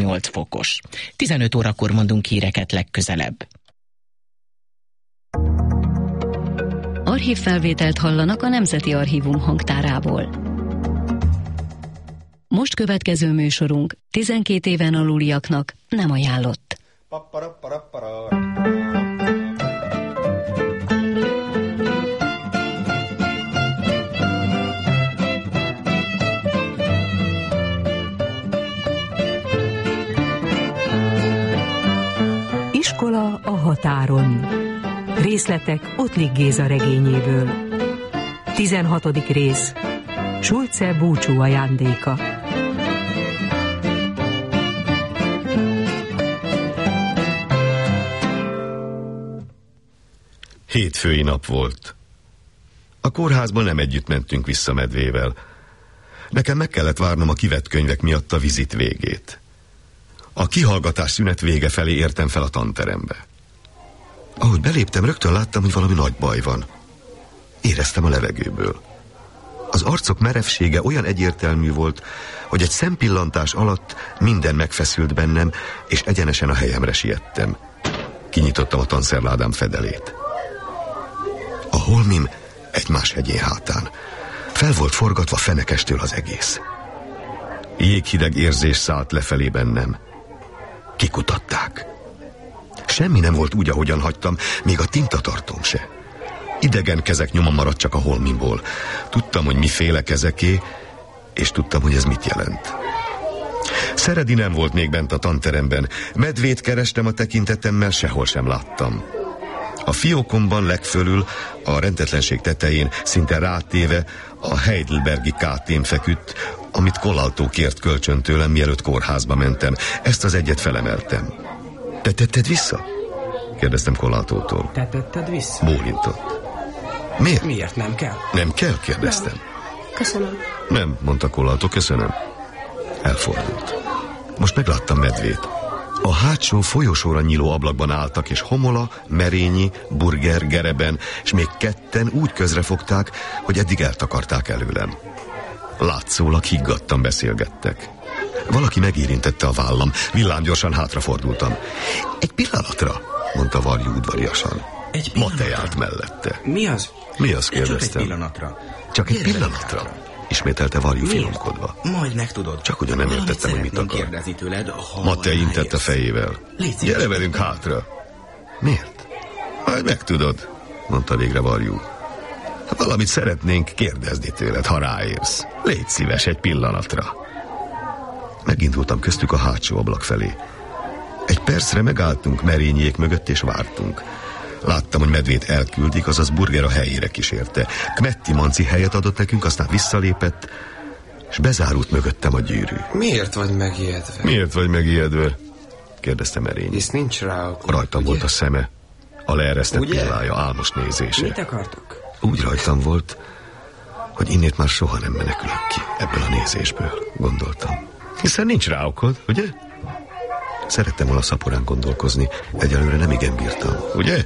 18 fokos. 15 órakor mondunk híreket legközelebb. Archívfelvételt hallanak a Nemzeti Archívum hangtárából. Most következő műsorunk 12 éven aluliaknak nem ajánlott. Iskola a határon. Részletek Ottlik Géza regényéből. 16. rész. Schulze búcsú ajándéka. Hétfői nap volt. A kórházban nem együtt mentünk vissza Medvével. Nekem meg kellett várnom a kivett könyvek miatt a vizit végét. A kihallgatás szünet vége felé értem fel a tanterembe. Ahogy beléptem, rögtön láttam, hogy valami nagy baj van. Éreztem a levegőből. Az arcok merevsége olyan egyértelmű volt, hogy egy szempillantás alatt minden megfeszült bennem, és egyenesen a helyemre siettem. Kinyitottam a tanszerládám fedelét. A holmim egymás hegyén hátán. Fel volt forgatva fenekestől az egész. Jéghideg érzés szállt lefelé bennem. Kikutatták. Semmi nem volt úgy, ahogyan hagytam, még a tintatartóm se. Idegen kezek nyoma maradt csak a holmimból. Tudtam, hogy miféle kezeké, és tudtam, hogy ez mit jelent. Szeredi nem volt még bent a tanteremben. Medvét kerestem a tekintetemmel, sehol sem láttam. A fiókomban legfölül, a rendetlenség tetején, szinte rátéve a Heidelbergi KT-n feküdt, amit Kolaltó kért kölcsön tőlem, mielőtt kórházba mentem. Ezt az egyet felemeltem. Te tetted vissza? Kérdeztem Kolaltótól. Te tetted vissza? Bólintott. Miért? Miért nem kell? Nem kell? Kérdeztem. Nem. Köszönöm. Nem, mondta Kolaltó, köszönöm. Elfordult. Most megláttam Medvét. A hátsó folyosóra nyíló ablakban álltak, és Homola, Merényi, Burger, Gereben, és még ketten úgy közrefogták, hogy eddig eltakarták előlem. Látszólag higgadtan beszélgettek. Valaki megérintette a vállam, villámgyorsan hátrafordultam. Egy pillanatra, mondta Varjú udvariasan. Egy pillanatra? Matej állt mellette. Mi az? Mi az, kérdeztem. Csak egy pillanatra. Csak egy pillanatra? Ismételte Varjú finomkodva. Majd megtudod. Csak ugyan nem értettem, hogy mit akar. Kérdezni tőled, Matej intett a fejével. Gyere velünk hátra. Miért? Majd megtudod, mondta végre Varjú. Valamit szeretnénk kérdezni tőled, ha ráérsz. Légy szíves egy pillanatra. Megindultam köztük a hátsó ablak felé. Egy percre megálltunk Merényiék mögött, és vártunk. Láttam, hogy Medvét elküldik, azaz Burger a helyére kísérte. Kmetti Manci helyet adott nekünk, aztán visszalépett, és bezárult mögöttem a gyűrű. Miért vagy megijedve? Miért vagy megijedve? kérdezte Merényi. Hisz nincs rá okod, Rajtam ugye? Volt a szeme, a leeresztett pillája, álmos nézése. Mit akartok? Úgy rajtam volt, hogy innét már soha nem menekülök ki ebből a nézésből, gondoltam. Hiszen nincs rá okod, ugye? Szerettem volna szaporán gondolkozni, egyelőre nem igen bírtam, ugye?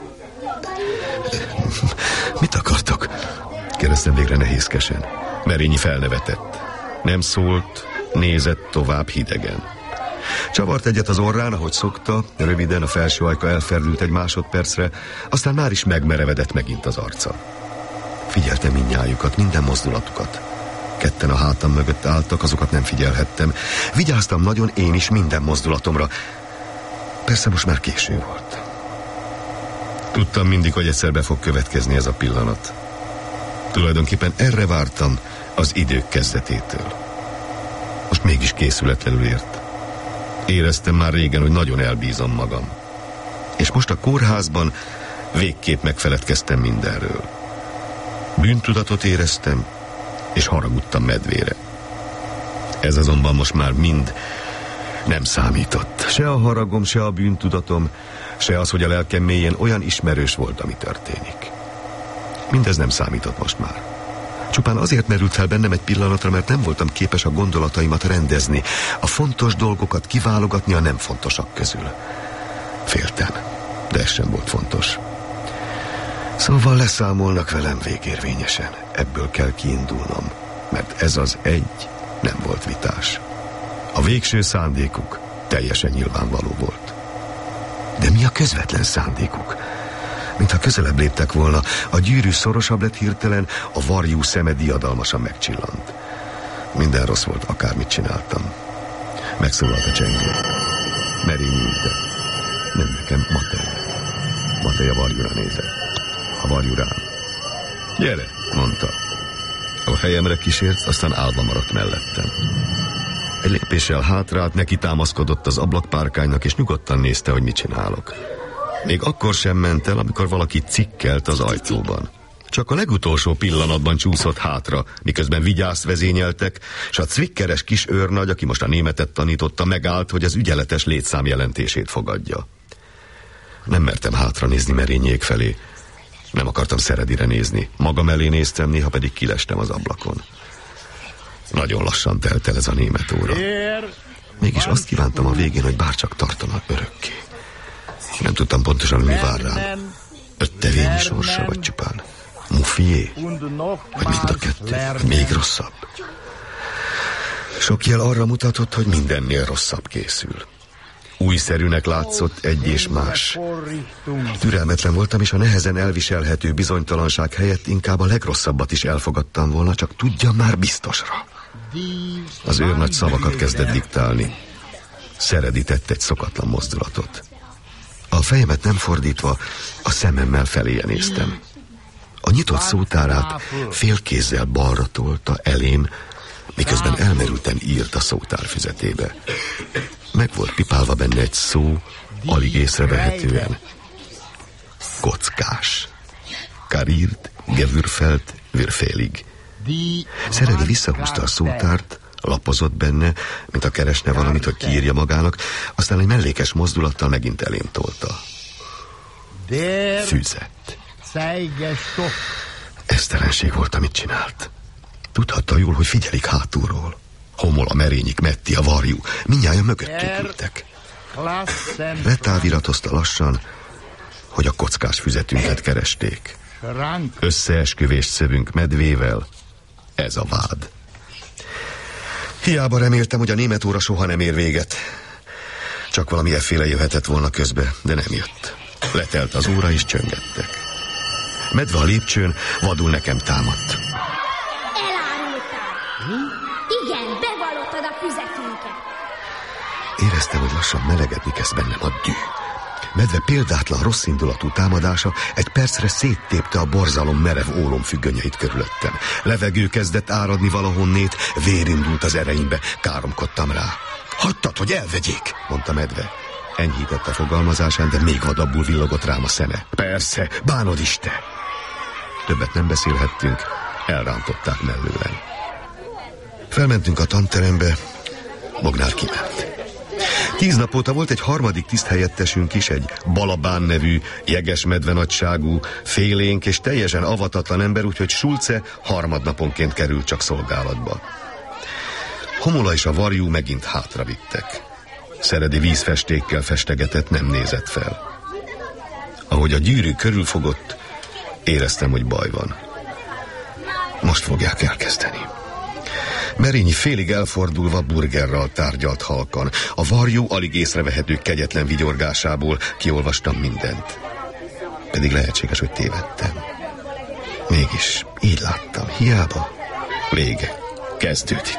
Mit akartok? Kérdeztem végre nehézkesen. Merényi felnevetett. Nem szólt, nézett tovább hidegen. Csavart egyet az orrán, ahogy szokta, röviden a felső ajka elferdült egy másodpercre, aztán már is megmerevedett megint az arca. Figyeltem mindnyájukat, minden mozdulatukat. Ketten a hátam mögött álltak, azokat nem figyelhettem. Vigyáztam nagyon én is minden mozdulatomra. Persze most már késő volt. Tudtam mindig, hogy egyszer be fog következni ez a pillanat. Tulajdonképpen erre vártam az idők kezdetétől. Most mégis készületlenül ért. Éreztem már régen, hogy nagyon elbízom magam. És most a kórházban végképp megfeledkeztem mindenről. Bűntudatot éreztem, és haragudtam Medvére. Ez azonban most már mind nem számított. Se a haragom, se a bűntudatom, se az, hogy a lelkem mélyén olyan ismerős volt, ami történik. Mindez nem számított most már. Csupán azért merült fel bennem egy pillanatra, mert nem voltam képes a gondolataimat rendezni, a fontos dolgokat kiválogatni a nem fontosak közül. Féltem, de ez sem volt fontos. Szóval leszámolnak velem végérvényesen. Ebből kell kiindulnom, mert ez az egy nem volt vitás. A végső szándékuk Teljesen nyilvánvaló volt. De mi a közvetlen szándékuk? Mintha közelebb léptek volna, a gyűrű szorosabb lett hirtelen, a varjú szeme diadalmasan megcsillant. Minden rossz volt, akármit csináltam. Megszólalt a csengő. Merényi intett. Nem nekem, Matej. Matej a varjúra nézett. A varjú rám. Gyere, mondta. A helyemre kísért, aztán állva maradt mellettem. Egy lépéssel hátrált, neki támaszkodott az ablakpárkánynak, és nyugodtan nézte, hogy mit csinálok. Még akkor sem ment el, amikor valaki cikkelt az ajtóban. Csak a legutolsó pillanatban csúszott hátra, miközben vigyázt vezényeltek, s a cvikkeres kis őrnagy, aki most a németet tanította, megállt, hogy az ügyeletes létszám jelentését fogadja. Nem mertem hátra nézni Merényék felé. Nem akartam Szeredire nézni. Magam elé néztem, néha pedig kilestem az ablakon. Nagyon lassan telt el ez a német óra. Mégis azt kívántam a végén, hogy bárcsak tartana örökké. Nem tudtam pontosan, mi vár rám. Öttevényi sorsa, vagy csupán mufié? Vagy mind a kettő? Vagy még rosszabb? Sok jel arra mutatott, hogy mindennél rosszabb készül. Újszerűnek látszott egy és más. Türelmetlen voltam, és a nehezen elviselhető bizonytalanság helyett inkább a legrosszabbat is elfogadtam volna, csak tudjam már biztosra. Az őrnagy szavakat kezdett diktálni. Szeredi tett egy szokatlan mozdulatot. A fejemet nem fordítva, a szememmel feléje néztem. A nyitott szótárát félkézzel balra tolta elém, miközben elmerülten írt a szótárfüzetébe. Meg volt pipálva benne egy szó, alig észrevehetően. Kockás. Karírt, gevürfelt, würfélig. Szeredi visszahúzta a szótárt, lapozott benne, mint a keresne valamit, hogy kiírja magának, aztán egy mellékes mozdulattal megint elém tolta. Füzet. Esztelenség volt, amit csinált. Tudhatta jól, hogy figyelik hátulról. Homola, Merényik, Metti, a varjú, mindnyájan mögöttük ültek. Letáviratozta lassan, hogy a kockás füzetünket keresték. Összeesküvést szövünk medvével, ez a vád. Hiába reméltem, hogy a német óra soha nem ér véget. Csak valami efféle jöhetett volna közbe, de nem jött. Letelt az óra, és csöngettek. Medve a lépcsőn vadul nekem támadt. Elárultál! Igen, bevallottad a füzetünket. Éreztem, hogy lassan melegedni kezd bennem a düh. Medve példátlan rosszindulatú támadása egy percre széttépte a borzalom merev ólomfüggönyeit körülöttem. Levegő kezdett áradni valahonnét, vér indult az ereimbe, káromkodtam rá. Hagytad, hogy elvegyék, mondta Medve. Enyhített a fogalmazásán, de még vadabbul villogott rám a szeme. Persze, bánod is te. Többet nem beszélhettünk, elrántották mellőlem. Felmentünk a tanterembe, Bognár kiment. 10 nap óta volt egy harmadik tiszthelyettesünk is, egy Balabán nevű, jeges medvenagyságú, félénk és teljesen avatatlan ember, úgyhogy Schulze harmadnaponként került csak szolgálatba. Homola és a varjú megint hátra vittek. Szeredi vízfestékkel festegetett, nem nézett fel. Ahogy a gyűrű körülfogott, éreztem, hogy baj van. Most fogják elkezdeni. Merényi félig elfordulva burgerral tárgyalt halkan. A varjú alig észrevehető kegyetlen vigyorgásából kiolvastam mindent. Pedig lehetséges, hogy tévedtem. Mégis így láttam, hiába. Vége. Kezdődik.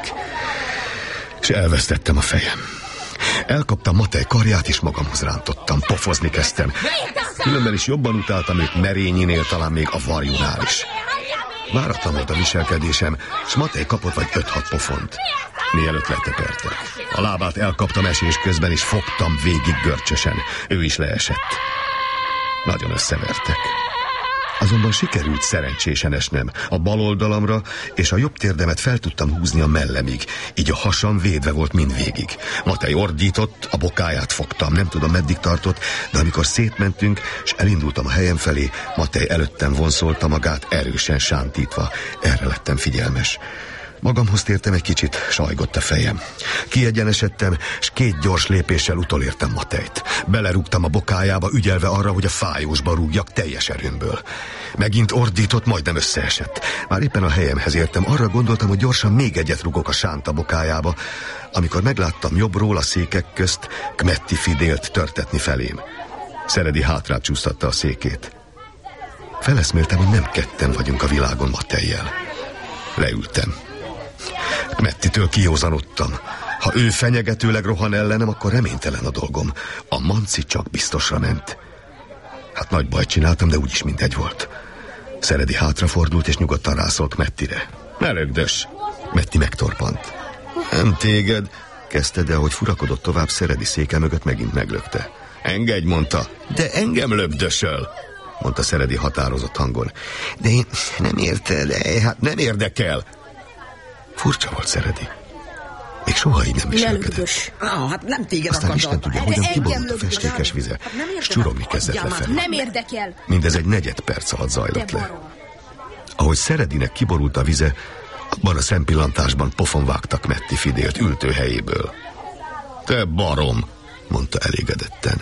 És elvesztettem a fejem. Elkaptam Matej karját, és magamhoz rántottam. Pofozni kezdtem. Különben is jobban utáltam őt Merényinél, talán még a varjúnál is. Váratlan volt a viselkedésem, s Matej kapott vagy 5-6 pofont. Mielőtt letepertek. A lábát elkaptam esés közben, és fogtam végig görcsösen. Ő is leesett. Nagyon összevertek. Azonban sikerült szerencsésen esnem. A bal oldalamra és a jobb térdemet fel tudtam húzni a mellemig, így a hasam védve volt mindvégig. Matej ordított, a bokáját fogtam, nem tudom meddig tartott, de amikor szétmentünk, és elindultam a helyem felé, Matej előttem vonszolta magát, erősen sántítva. Erre lettem figyelmes. Magamhoz tértem egy kicsit, sajgott a fejem. Kiegyenesedtem, és 2 gyors lépéssel utolértem Matejt. Belerúgtam a bokájába, ügyelve arra, hogy a fájósba rúgjak teljes erőmből. Megint ordított, majdnem összeesett. Már éppen a helyemhez értem, arra gondoltam, hogy gyorsan még egyet rugok a sánta bokájába, amikor megláttam jobbról a székek közt Kmetti Fidélt törtetni felém. Szeredi hátrább csúsztatta a székét. Feleszméltem, hogy nem ketten vagyunk a világon Matejjel. Leültem. Kmettitől kijózanodtam. Ha ő fenyegetőleg rohan ellenem, akkor reménytelen a dolgom. A manci csak biztosra ment. Hát nagy bajt csináltam, de úgyis mindegy volt. Szeredi hátrafordult és nyugodtan rászólt Kmettire. Ne lögdös! Kmetti megtorpant. Nem téged, kezdte, de ahogy furakodott tovább, Szeredi széke mögött megint meglökte. Engedj, mondta. De engem lögdösöl, mondta Szeredi határozott hangon. De én nem érted, hát nem érdekel. Furcsa volt Szeredi. Még soha így nem viselkedett. Hát nem téged aztán Isten tudja, hogyan kiborult a festékes vize, és csurogni kezdett lefelé. Nem érdekel. Mindez egy 4 perc alatt zajlott le. Ahogy Szeredinek kiborult a vize, abban a szempillantásban pofon vágtak Kmetti Fidélt ültőhelyéből. Te barom, mondta elégedetten.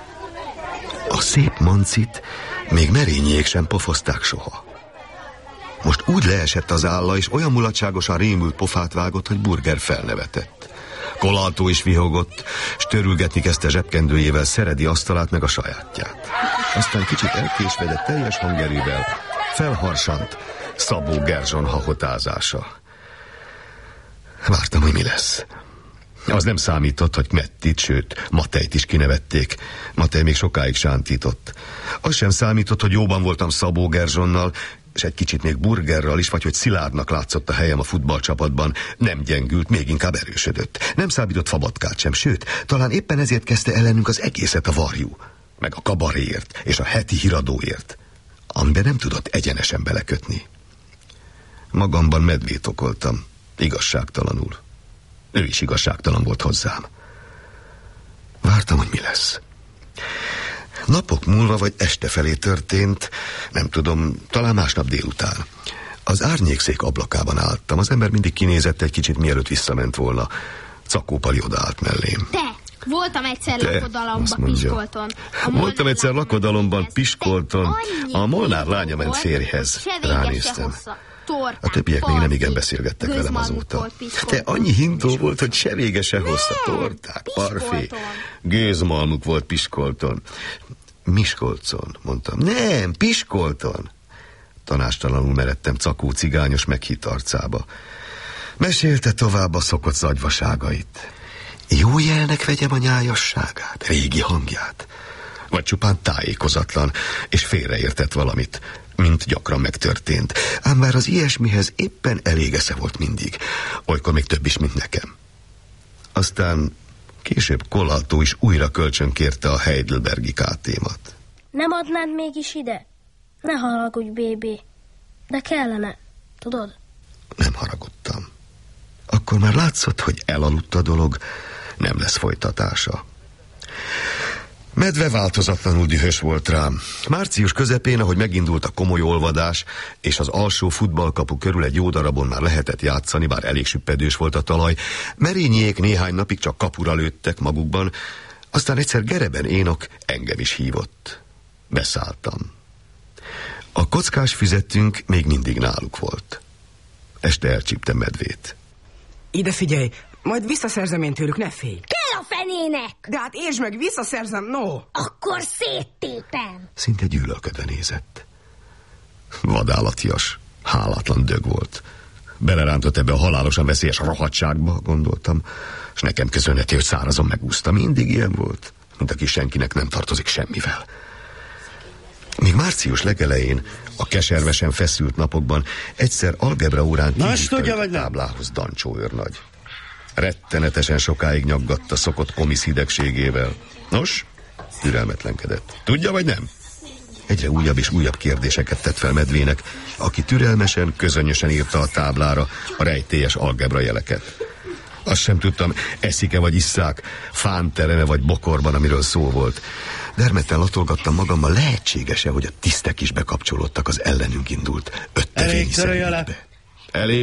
A szép mancit még Merényiék sem pofozták soha. Most úgy leesett az álla, és olyan mulatságosan rémült pofát vágott, hogy Burger felnevetett. Kolaltó is vihogott, s törülgetni kezdte zsebkendőjével Szeredi asztalát meg a sajátját. Aztán kicsit elkésve, de teljes hangerővel felharsant Szabó Gerzson hahotázása. Vártam, hogy mi lesz. Az nem számított, hogy Kmettit, sőt, Matejt is kinevették. Matej még sokáig sántított. Az sem számított, hogy jóban voltam Szabó Gerzsonnal, és egy kicsit még Burgerral is, vagy hogy Szilárdnak látszott a helyem a futballcsapatban. Nem gyengült, még inkább erősödött. Nem számított Fabatkát sem, sőt, talán éppen ezért kezdte ellenünk az egészet a varjú, meg a kabaréért és a heti híradóért, amiben nem tudott egyenesen belekötni. Magamban medvét okoltam, igazságtalanul. Ő is igazságtalan volt hozzám. Vártam, hogy mi lesz. Napok múlva vagy este felé történt, nem tudom, talán másnap délután. Az árnyékszék ablakában álltam, az ember mindig kinézett egy kicsit, mielőtt visszament volna. Cakó Pali odaállt mellém. Voltam egyszer lakodalomban Piskolton. Voltam egyszer lakodalomban Piskolton. A Molnár lánya ment férjhez. Ránéztem. A többiek még nem igen beszélgettek velem azóta. De annyi hintó volt, hogy se vége, se hossza. Torták, parfé. Gőzmalmuk volt Piskolton. Miskolcon, mondtam. Nem, Piskolton. Tanástalanul meredtem Cakó cigányos meghitt arcába. Mesélte tovább a szokott zagyvaságait. Jó jelnek vegyem a nyájasságát, régi hangját. Vagy csupán tájékozatlan, és félreértett valamit, mint gyakran megtörtént. Ám bár az ilyesmihez éppen elég esze volt mindig. Olykor még több is, mint nekem. Aztán később Kolaltó is újra kölcsönkérte a Heidelbergi KT-mat. Nem adnád mégis ide? Ne haragudj, bébé. De kellene, tudod? Nem haragudtam. Akkor már látszott, hogy elaludt a dolog, nem lesz folytatása. Medve változatlanul dühös volt rám. Március közepén, ahogy megindult a komoly olvadás, és az alsó futballkapu körül egy jó darabon már lehetett játszani, bár elég süppedős volt a talaj, Merényiék néhány napig csak kapura lőttek magukban, aztán egyszer Gereben Énok engem is hívott. Beszálltam. A kockás füzetünk még mindig náluk volt. Este elcsíptem Medvét. Ide figyelj, majd visszaszerzem én tőlük, ne félj. Kell a fenének! De hát értsd meg, visszaszerzem, no! Akkor széttépem! Szinte gyűlölködve nézett. Vadállatias, hálátlan dög volt. Belerántott ebbe a halálosan veszélyes rohadtságba, gondoltam, és nekem köszönheti, hogy szárazon megúszta. Mindig ilyen volt, mint aki senkinek nem tartozik semmivel. Még március legelején, a keservesen feszült napokban egyszer algebra órán kihívta a táblához Dancsó őrnagy. Rettenetesen sokáig nyaggatta szokott komisz hidegségével. Nos, türelmetlenkedett. Tudja vagy nem? Egyre újabb és újabb kérdéseket tett fel Medvének, aki türelmesen, közönösen írta a táblára a rejtélyes algebra jeleket. Azt sem tudtam, eszik-e vagy isszák, fántereme vagy bokorban, amiről szó volt. Dermedten latolgattam magammal, lehetséges-e, hogy a tisztek is bekapcsolódtak az ellenünk indult öttevényi személybe. Elég,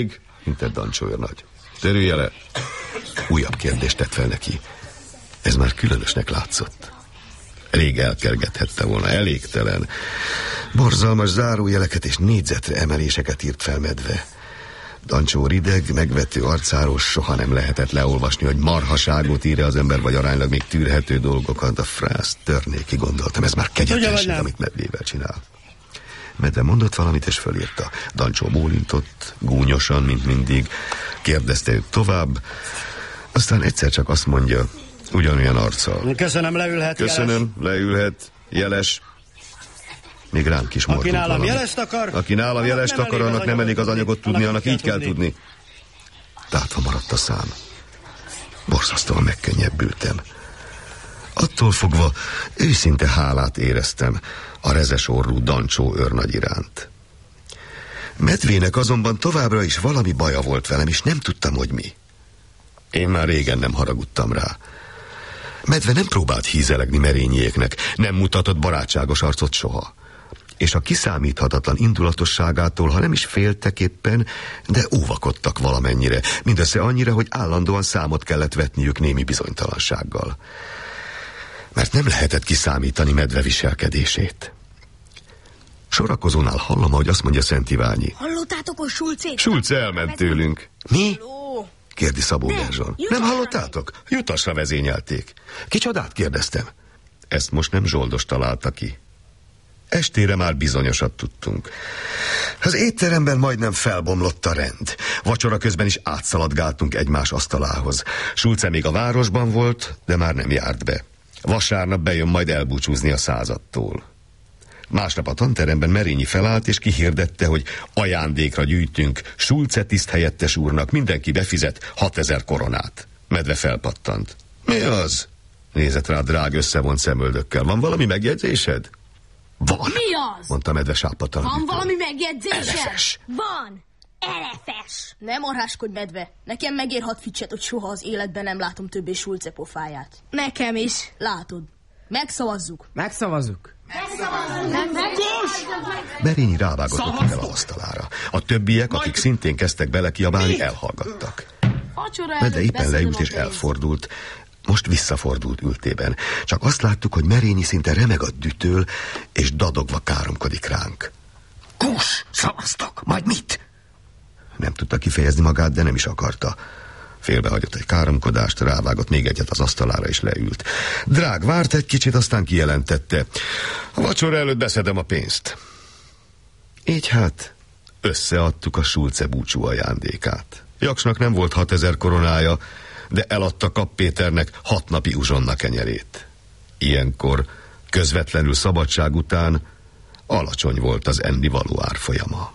intett Dancsó őrnagy. Törülje le! Újabb kérdést tett fel neki. Ez már különösnek látszott. Rég elkergethette volna, elégtelen. Borzalmas zárójeleket és négyzetre emeléseket írt fel Medve. Dancsó rideg, megvető arcáról soha nem lehetett leolvasni, hogy marhaságot ír az ember, vagy aránylag még tűrhető dolgokat. A frász törnéki, gondoltam, ez már kegyetlenség, amit Medvével csinál. Medve mondott valamit, és fölírta. Dancsó bólintott, gúnyosan, mint mindig. Kérdezte őt tovább, aztán egyszer csak azt mondja, ugyanolyan arccal. Köszönöm, leülhet. Köszönöm, Jeles. leülhet, jeles. Még ránk is mordult valami. Aki nálam jelest akar, annak nem elég az anyagot tudni, annak így kell tudni. Tátva maradt a szám. Borzasztóan megkönnyebbültem. Attól fogva őszinte hálát éreztem a rezes orrú Dancsó őrnagy iránt. Medvének azonban továbbra is valami baja volt velem, és nem tudtam, hogy mi. Én már régen nem haragudtam rá. Medve nem próbált hízelegni Merényiéknek, nem mutatott barátságos arcot soha. És a kiszámíthatatlan indulatosságától, ha nem is féltek éppen, de óvakodtak valamennyire, mindössze annyira, hogy állandóan számot kellett vetniük némi bizonytalansággal. Mert nem lehetett kiszámítani Medve viselkedését. Sorakozónál hallom, ahogy azt mondja Szent Iványi. Hallottátok a Sulcét? Sulce elment tőlünk. Mi? Kérdi Szabó Berzson. Nem hallottátok? Jutasra vezényelték. Kicsodát? Kérdeztem. Ezt most nem Zsoldos találta ki. Estére már bizonyosat tudtunk. Az étteremben majdnem felbomlott a rend. Vacsora közben is átszaladgáltunk egymás asztalához. Sulce még a városban volt, de már nem járt be. Vasárnap bejön majd elbúcsúzni a századtól. Másnap a tanteremben Merényi felállt, és kihirdette, hogy ajándékra gyűjtünk Sulce tiszthelyettes úrnak, mindenki befizet 6000 koronát. Medve felpattant. Mi az? Nézett rá drág összevont szemöldökkel. Van valami megjegyzésed? Van. Mi az? Mondta Medve sápadtan. Van valami megjegyzésed? Elefes. Van. Elefes. Nem arháskodj, Medve. Nekem megér 6 ficset, hogy soha az életben nem látom többé Sulce pofáját. Nekem is. Látod. Megszavazzuk. Megszavazzuk. Merényi rávágott el az asztalára. A többiek, akik szintén kezdtek belekiabálni, elhallgattak. Medve éppen leült és elfordult. Most visszafordult ültében. Csak azt láttuk, hogy Merényi szinte remeg a dühtől, és dadogva káromkodik ránk. Kus! Szavaztok! Majd mit? Nem tudta kifejezni magát, de nem is akarta. Félbehagyott egy káromkodást, rávágott még egyet az asztalára, és leült. Drág várt egy kicsit, aztán kijelentette. A vacsora előtt beszedem a pénzt. Így hát összeadtuk a Sulce búcsú ajándékát. Jaksnak nem volt 6000 koronája, de eladta Kapp Péternek 6 napi uzsonna kenyerét. Ilyenkor, közvetlenül szabadság után alacsony volt az ennivaló árfolyama.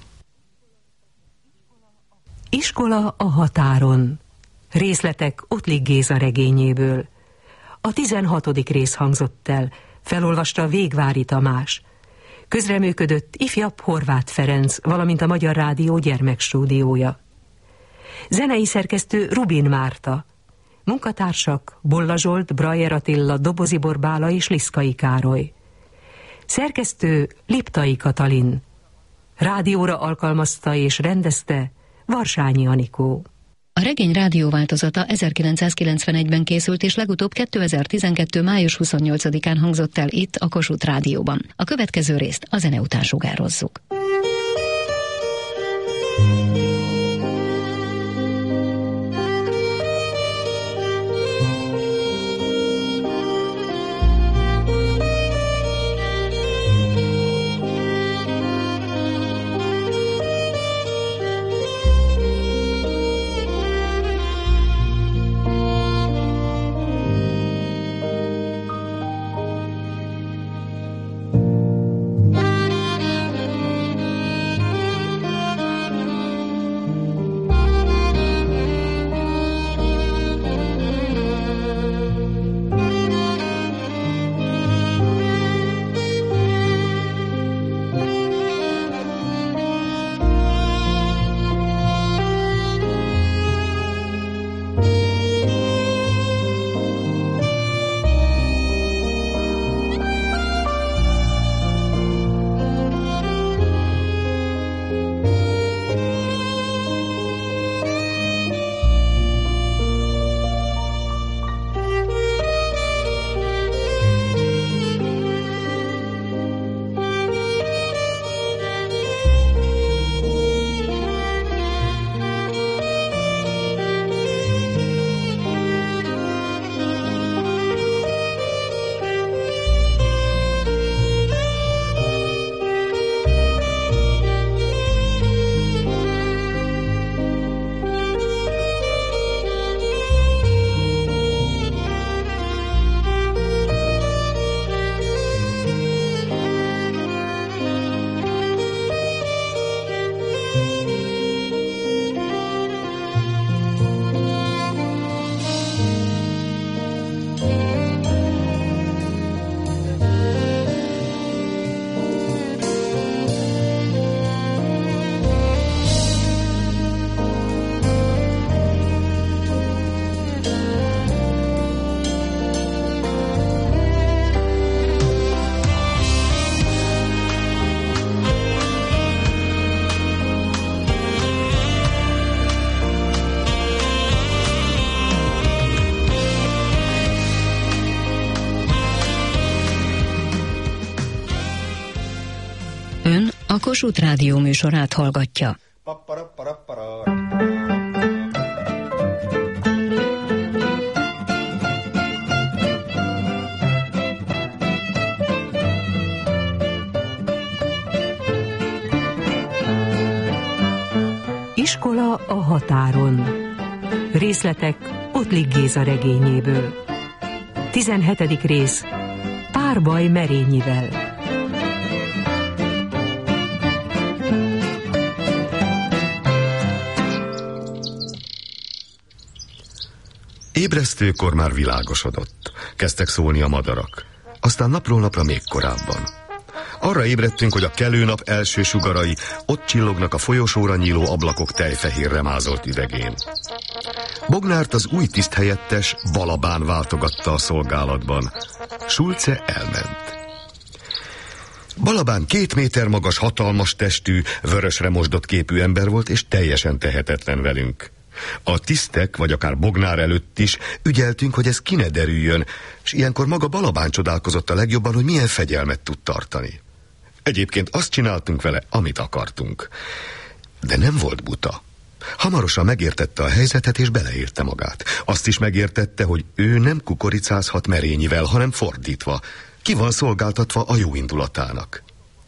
Iskola a határon. Részletek Ottlik Géza regényéből. A 16. rész hangzott el, felolvasta Végvári Tamás. Közreműködött ifjabb Horváth Ferenc, valamint a Magyar Rádió gyermekstúdiója. Zenei szerkesztő Rubin Márta. Munkatársak Bolla Zsolt, Brajer Attila, Dobozibor Bála és Liszkai Károly. Szerkesztő Liptai Katalin. Rádióra alkalmazta és rendezte Varsányi Anikó. A regény rádióváltozata 1991-ben készült, és legutóbb 2012. május 28-án hangzott el itt, a Kossuth Rádióban. A következő részt a zene után sugározzuk. A Kossuth Rádió műsorát hallgatja. Iskola a határon. Részletek Ottlik Géza regényéből. 17. rész. Párbaj Merényivel. Ébresztőkor már világosodott. Kezdtek szólni a madarak. Aztán napról napra még korábban. Arra ébredtünk, hogy a kelőnap első sugarai ott csillognak a folyosóra nyíló ablakok tejfehérre mázolt üvegén. Bognárt az új tiszthelyettes Balabán váltogatta a szolgálatban. Schulze elment. Balabán 2 méter magas, hatalmas testű, vörösre mosdott képű ember volt, és teljesen tehetetlen velünk. A tisztek, vagy akár Bognár előtt is ügyeltünk, hogy ez ki ne derüljön, és ilyenkor maga Balabán csodálkozott a legjobban, hogy milyen fegyelmet tud tartani. Egyébként azt csináltunk vele, amit akartunk. De nem volt buta. Hamarosan megértette a helyzetet, és beleírte magát. Azt is megértette, hogy ő nem kukoricázhat Merényivel, hanem fordítva. Ki van szolgáltatva a jó indulatának.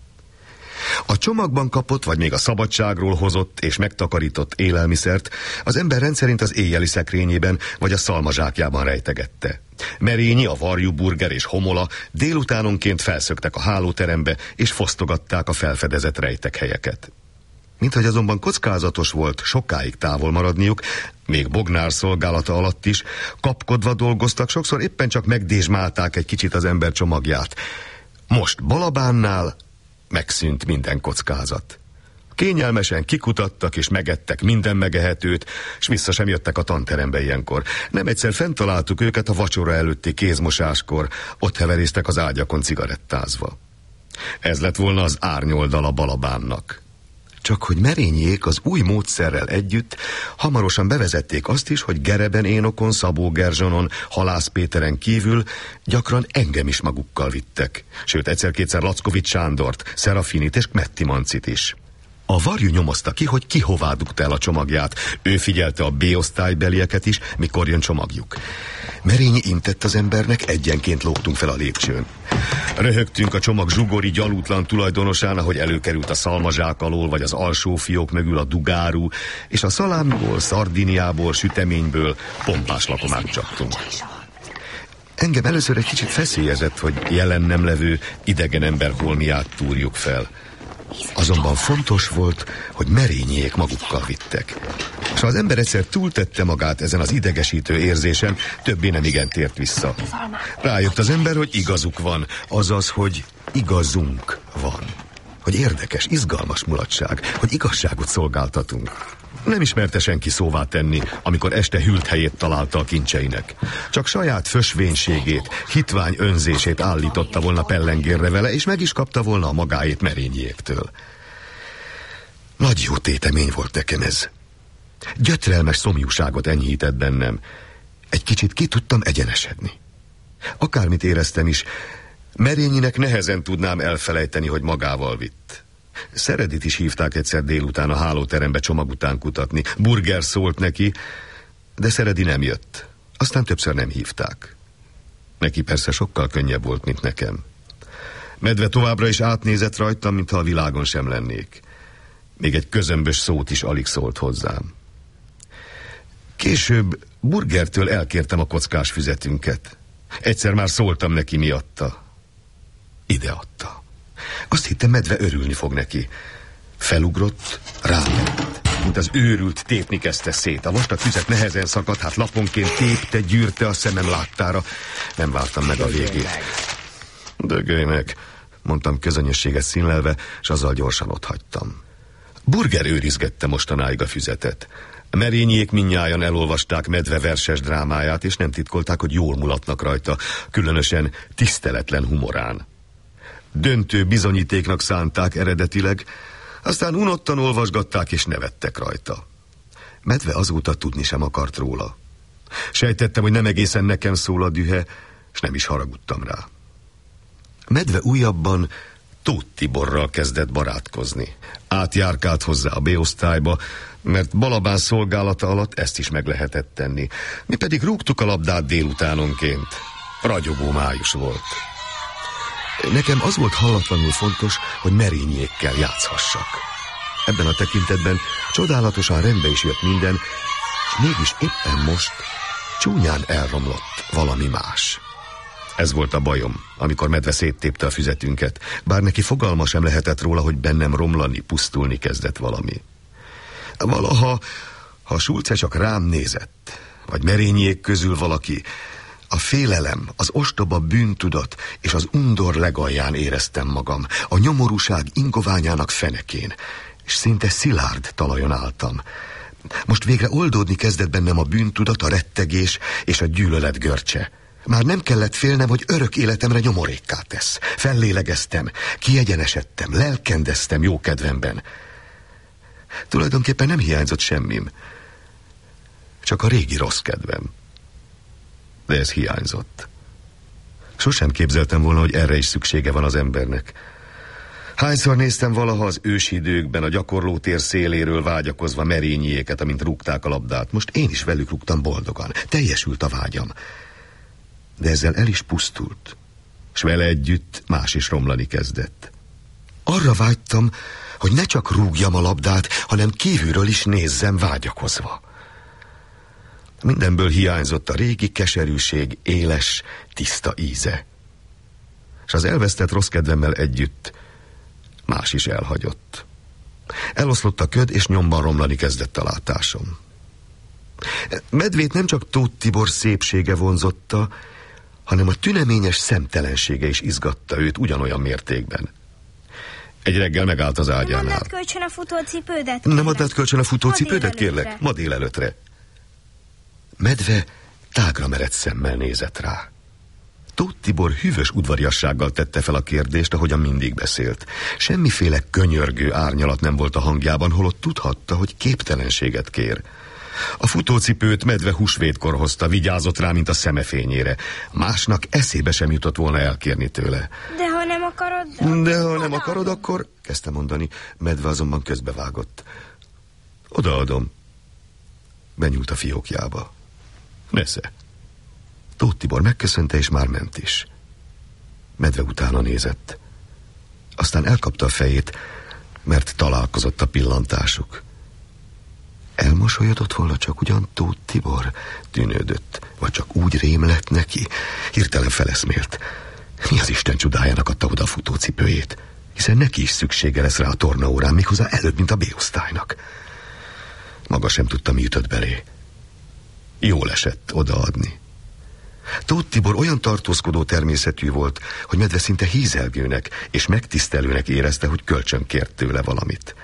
A csomagban kapott, vagy még a szabadságról hozott és megtakarított élelmiszert az ember rendszerint az éjjeli szekrényében, vagy a szalmazsákjában rejtegette. Merényi, a varjú, Burger és Homola délutánonként felszöktek a hálóterembe, és fosztogatták a felfedezett rejtekhelyeket. Minthogy azonban kockázatos volt sokáig távol maradniuk, még Bognár szolgálata alatt is, kapkodva dolgoztak, sokszor éppen csak megdésmálták egy kicsit az ember csomagját. Most Balabánnál megszűnt minden kockázat. Kényelmesen kikutattak és megettek minden megehetőt, s vissza sem jöttek a tanterembe ilyenkor. Nem egyszer fenntaláltuk őket a vacsora előtti kézmosáskor, ott heveréztek az ágyakon cigarettázva. Ez lett volna az árnyoldala Balabánnak. Csak hogy Merényiék az új módszerrel együtt hamarosan bevezették azt is, hogy Gereben Énokon, Szabó Gerzsonon, Halász Péteren kívül gyakran engem is magukkal vittek. Sőt, egyszer-kétszer Lackovics Sándort, Szerafinit és Kmetti Mancit is. A varjú nyomozta ki, hogy ki hová dugta el a csomagját. Ő figyelte a B-osztálybelieket is, mikor jön csomagjuk. Merényi intett az embernek, egyenként lógtunk fel a lépcsőn. Röhögtünk a csomag zsugori, gyalútlan tulajdonosán, ahogy előkerült a szalmazsák alól, vagy az alsó fiók mögül a dugárú, és a szalámiból, szardiniából, süteményből pompás lakomát csaptunk. Engem először egy kicsit feszélyezett, hogy jelen nem levő idegen ember holmiát túrjuk fel. Azonban fontos volt, hogy Merényiék magukkal vittek. És ha az ember egyszer túltette magát ezen az idegesítő érzésen, többé nem igen tért vissza. Rájött az ember, hogy igazuk van, azaz, hogy igazunk van. Hogy érdekes, izgalmas mulatság, hogy igazságot szolgáltatunk. Nem ismerte senki szóvá tenni, amikor este hűlt helyét találta a kincseinek. Csak saját fösvénységét, hitvány önzését állította volna pellengérre vele, és meg is kapta volna a magáét Merényiéktől. Nagy jó tétemény volt nekem ez. Gyötrelmes szomjúságot enyhített bennem. Egy kicsit ki tudtam egyenesedni. Akármit éreztem is, Merényinek nehezen tudnám elfelejteni, hogy magával vitt. Szeredit is hívták egyszer délután a hálóterembe csomag után kutatni. Burger szólt neki, de Szeredi nem jött. Aztán többször nem hívták. Neki persze sokkal könnyebb volt, mint nekem. Medve továbbra is átnézett rajtam, mintha a világon sem lennék. Még egy közömbös szót is alig szólt hozzám. Később Burgertől elkértem a kockás füzetünket. Egyszer már szóltam neki miatta. Ideadta. Azt hittem, Medve örülni fog neki. Felugrott, ráment. Mint az őrült, tépni kezdte szét. A vastag füzet nehezen szakadt, hát laponként tépte, gyűrte a szemem láttára. Nem vártam meg a végét. Dögölj meg, mondtam közönyösséget színlelve, és azzal gyorsan otthagytam. Burger őrizgette mostanáig a füzetet. Merényiék mindnyájan elolvasták Medve verses drámáját, és nem titkolták, hogy jól mulatnak rajta, különösen tiszteletlen humorán. Döntő bizonyítéknak szánták eredetileg, aztán unottan olvasgatták és nevettek rajta. Medve azóta tudni sem akart róla. Sejtettem, hogy nem egészen nekem szól a dühe, és nem is haragudtam rá. Medve újabban Tóth Tiborral kezdett barátkozni. Átjárkált hozzá a B-osztályba, mert Balabán szolgálata alatt ezt is meg lehetett tenni. Mi pedig rúgtuk a labdát délutánonként. Ragyogó május volt. Nekem az volt hallatlanul fontos, hogy Merényiékkel játszhassak. Ebben a tekintetben csodálatosan rendbe is jött minden, és mégis éppen most csúnyán elromlott valami más. Ez volt a bajom, amikor Medve széttépte a füzetünket, bár neki fogalma sem lehetett róla, hogy bennem romlani, pusztulni kezdett valami. Valaha, ha Schulze csak rám nézett, vagy Merényiék közül valaki, a félelem, az ostoba bűntudat és az undor legalján éreztem magam, a nyomorúság ingoványának fenekén, és szinte szilárd talajon álltam. Most végre oldódni kezdett bennem a bűntudat, a rettegés és a gyűlölet görcse. Már nem kellett félnem, hogy örök életemre nyomorékká tesz. Fellélegeztem, kiegyenesedtem, lelkendeztem jókedvemben. Tulajdonképpen nem hiányzott semmim, csak a régi rossz kedvem. De ez hiányzott. Sosem képzeltem volna, hogy erre is szüksége van az embernek. Hányszor néztem valaha az ősi időkben a gyakorlótér széléről vágyakozva Merényiéket, amint rúgták a labdát. Most én is velük rúgtam boldogan. Teljesült a vágyam. De ezzel el is pusztult, s vele együtt más is romlani kezdett. Arra vágytam, hogy ne csak rúgjam a labdát, hanem kívülről is nézzem vágyakozva. Mindenből hiányzott a régi keserűség éles, tiszta íze. És az elvesztett rossz kedvemmel együtt más is elhagyott. Eloszlott a köd, és nyomban romlani kezdett a látásom. Medvét nem csak Tóth Tibor szépsége vonzotta, hanem a tüneményes szemtelensége is izgatta őt ugyanolyan mértékben. Egy reggel megállt az ágyánál. Nem adnád kölcsön a futócipődet? Nem adnád kölcsön a futócipődet, kérlek? Ma délelőttre. Medve tágra merett szemmel nézett rá. Tóth Tibor hűvös udvariassággal tette fel a kérdést, ahogyan mindig beszélt. Semmiféle könyörgő árnyalat nem volt a hangjában, holott tudhatta, hogy képtelenséget kér. A futócipőt Medve húsvétkor hozta, vigyázott rá, mint a szemefényére. Másnak eszébe sem jutott volna elkérni tőle. De ha nem akarod... De ha nem akarod, akkor... kezdte mondani. Medve azonban közbevágott. Odaadom. Benyúlt a fiókjába. Nesze. Tóth Tibor megköszönte, és már ment is. Medve utána nézett. Aztán elkapta a fejét, mert találkozott a pillantásuk. Elmosolyodott volna csak ugyan Tóth Tibor? Tűnődött. Vagy csak úgy rém lett neki? Hirtelen feleszmélt. Mi az Isten csodájának adta oda a futócipőjét? Hiszen neki is szüksége lesz rá a tornaórán, méghozzá előbb, mint a B-osztálynak. Maga sem tudta, mi ütött belé. Jól esett odaadni. Tóth Tibor olyan tartózkodó természetű volt, hogy Medve szinte hízelgőnek és megtisztelőnek érezte, hogy kölcsön kért tőle valamit.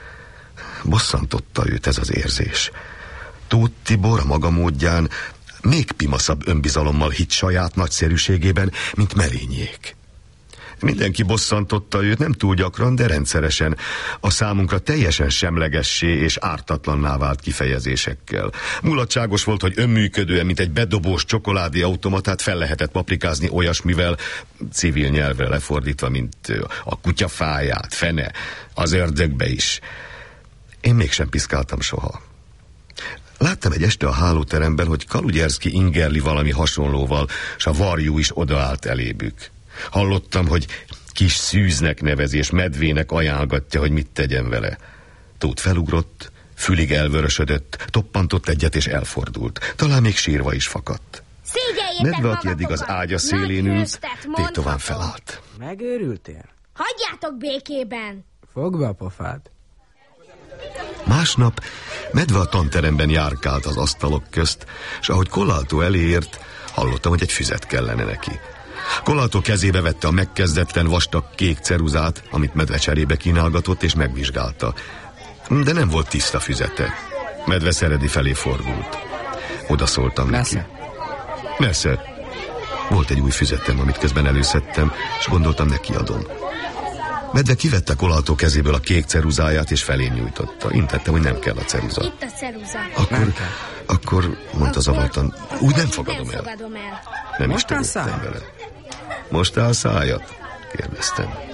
Bosszantotta őt ez az érzés. Tóth Tibor a maga módján még pimaszabb önbizalommal hitt saját nagyszerűségében, mint Merényiék. Mindenki bosszantotta őt, nem túl gyakran, de rendszeresen, a számunkra teljesen semlegessé és ártatlanná vált kifejezésekkel. Mulatságos volt, hogy önműködően, mint egy bedobós csokoládé automatát fel lehetett paprikázni olyasmivel, civil nyelvre lefordítva, mint a kutyafáját, fene, az ördögbe is. Én mégsem piszkáltam soha. Láttam egy este a hálóteremben, hogy Kalugyerszki ingerli valami hasonlóval, s a varjú is odaállt elébük. Hallottam, hogy kis szűznek nevezi, és Medvének ajánlgatja, hogy mit tegyen vele. Tóth felugrott, fülig elvörösödött, toppantott egyet és elfordult. Talán még sírva is fakadt. Medve, aki eddig az ágya szélén ült, tétován felállt. Megőrültél? Hagyjátok békében! Fogd be a pofád. Másnap Medve a tanteremben járkált az asztalok közt, és ahogy Koláltó elé ért, hallottam, hogy egy füzet kellene neki. Koláltó kezébe vette a megkezdetten vastag kék ceruzát, amit Medve cserébe kínálgatott, és megvizsgálta. De nem volt tiszta füzete. Medve Szeredi felé fordult. Oda szóltam neki. Nesze. Volt egy új füzetem, amit közben előszedtem, és gondoltam, neki adom. Medve kivette Koláltó kezéből a kék ceruzáját, és felém nyújtotta. Intettem, hogy nem kell a ceruza. Itt a ceruza. Akkor mondta zavartan, úgy nem fogadom el. Nem is Most tegődtem vele. Most áll szájat? Kérdeztem.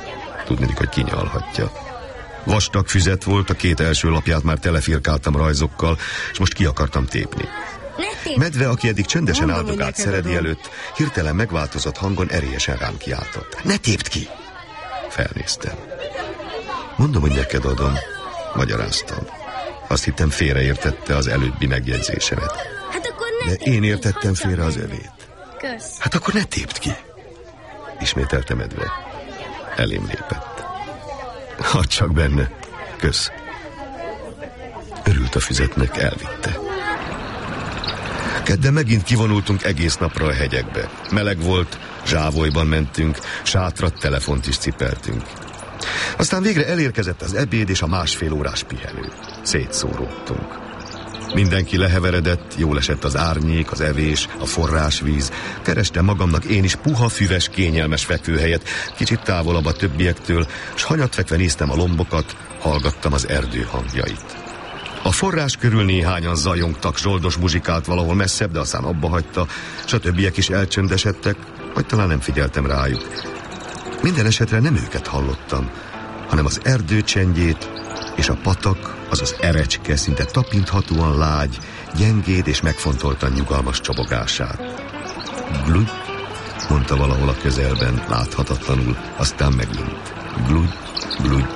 tudnilik, hogy kinyalhatja. Vastag füzet volt, a 2 első lapját már telefirkáltam rajzokkal, és most ki akartam tépni. Medve, aki eddig csöndesen áldogált Szeredi előtt, hirtelen megváltozott hangon erélyesen rám kiáltott. Ne tépd ki! Felnéztem. Mondom, hogy neked adom, magyaráztam. Azt hittem félreértette az előbbi megjegyzésemet. Hát akkor ne de én értettem félre az övét. Kösz. Hát akkor ne tépd ki! Ismételte Medve. Elém lépett. Hadd csak benne. Kösz. Örült a füzetnek, elvitte. Kedden megint kivonultunk egész napra a hegyekbe. Meleg volt, zsávolyban mentünk, sátrat, telefont is cipeltünk. Aztán végre elérkezett az ebéd és a 1,5 órás pihenő. Szétszóródtunk. Mindenki leheveredett, jól esett az árnyék, az evés, a forrásvíz. Kerestem magamnak én is puha, füves, kényelmes fekvőhelyet, kicsit távolabb a többiektől, s hanyatfekve néztem a lombokat, hallgattam az erdő hangjait. A forrás körül néhányan zajongtak, zsoldos muzsikált valahol messzebb, de aztán abba hagyta, s a többiek is elcsöndesedtek, vagy talán nem figyeltem rájuk. Minden esetre nem őket hallottam, hanem az erdő csendjét és a patak, azaz erecske, szinte tapinthatóan lágy, gyengéd és megfontoltan nyugalmas csobogását. Gludj, mondta valahol a közelben, láthatatlanul, aztán megint. Gludj, gludj.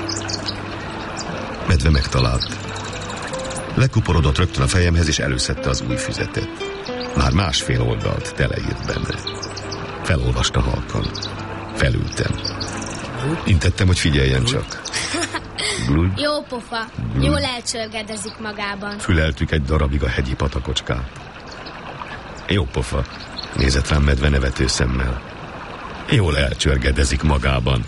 Medve megtalált. Lekuporodott rögtön a fejemhez, és előszedte az új füzetet. Már 1,5 oldalt teleírt benne. Felolvasta halkan. Felültem. Intettem, hogy figyeljen csak. Gludj. Jó pofa, jól elcsörgedezik magában. Füleltük egy darabig a hegyi patakocskát. Jó pofa, nézett rám Medve nevető szemmel. Jól elcsörgedezik magában.